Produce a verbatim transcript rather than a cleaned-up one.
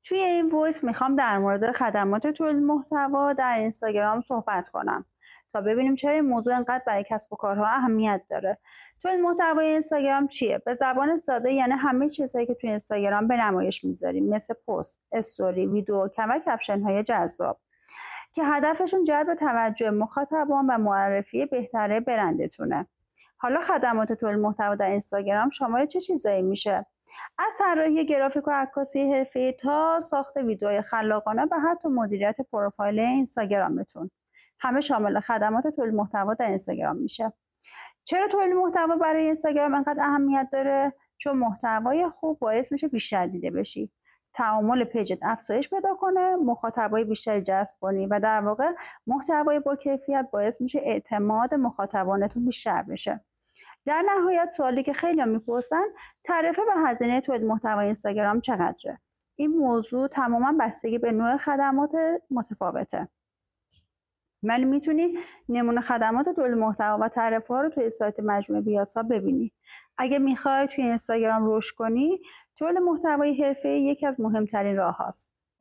توی این وایس میخوام در مورد خدمات تولید محتوا در اینستاگرام صحبت کنم تا ببینیم چرا این موضوع انقدر برای کسب و کارها اهمیت داره. تولید محتوای اینستاگرام چیه؟ به زبان ساده یعنی همه چیزهایی که توی اینستاگرام به نمایش میذاریم، مثل پست، استوری، ویدیو و کپشن های جذاب که هدفشون جلب توجه مخاطبان و معرفی بهتره برندتونه. حالا خدمات تولید محتوا در اینستاگرام شامل چه چیزایی میشه؟ از طراحی گرافیک و عکاسی حرفه‌ای تا ساخت ویدیوهای خلاقانه و حتی مدیریت پروفایل اینستاگرامتون، همه شامل خدمات تولید محتوا در اینستاگرام میشه. چرا تولید محتوا برای اینستاگرام انقدر اهمیت داره؟ چون محتوای خوب باعث میشه بیشتر دیده بشی، تعامل پیجت افزایش پیدا کنه، مخاطبای بیشتری جذب کنی و در واقع محتوای با کیفیت باعث میشه اعتماد مخاطبانتون بیشتر بشه. در نهایت سوالی که خیلی میپرسن، تعرفه و هزینه تولید محتوای اینستاگرام چقدره؟ این موضوع تماما بستگی به نوع خدمات متفاوته. ولی میتونی نمونه خدمات تولید محتوا و تعرفه ها رو توی سایت مجموعه بیاسا ببینی. اگه میخوای توی اینستاگرام رشد کنی، تولید محتوای حرفه‌ای یکی از مهمترین راه هاست.